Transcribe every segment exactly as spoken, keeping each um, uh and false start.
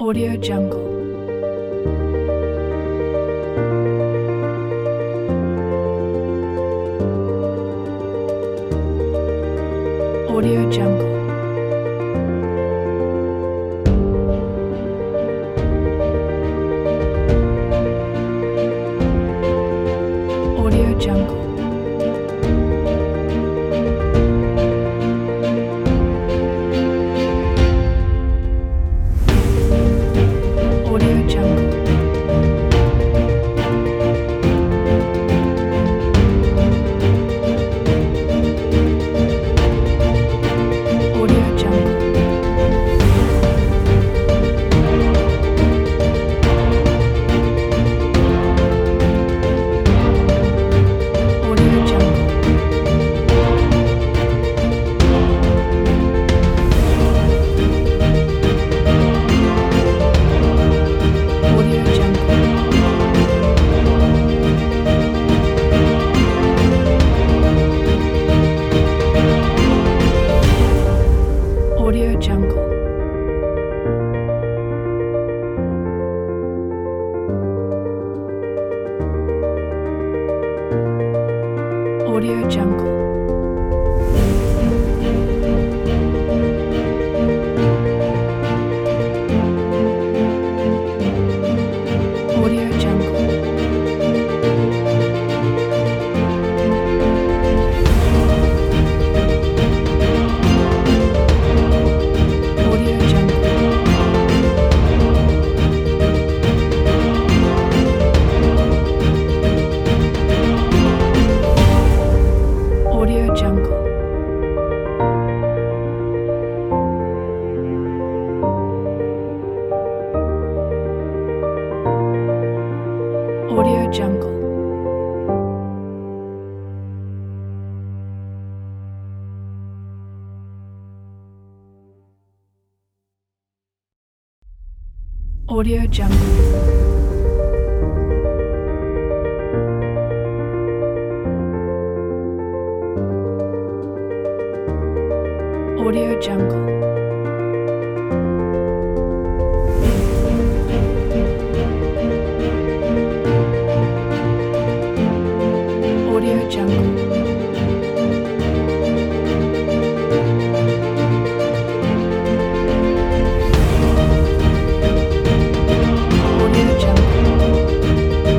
Audio Jungle. Audio Jungle. Audio Jungle. Audio Jungle. Audio Jungle. Audio Jungle. Audio Jungle. Audio Jungle. Audio Jungle. Audio Jungle. Audio Jungle. Audio Jungle. Audio Jungle. Audio Jungle. Audio Jungle. Audio Jungle. Audio Jungle.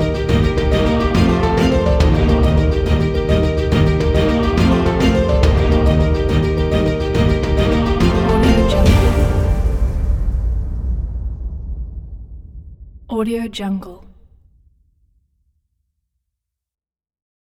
Audio Jungle. Audio Jungle.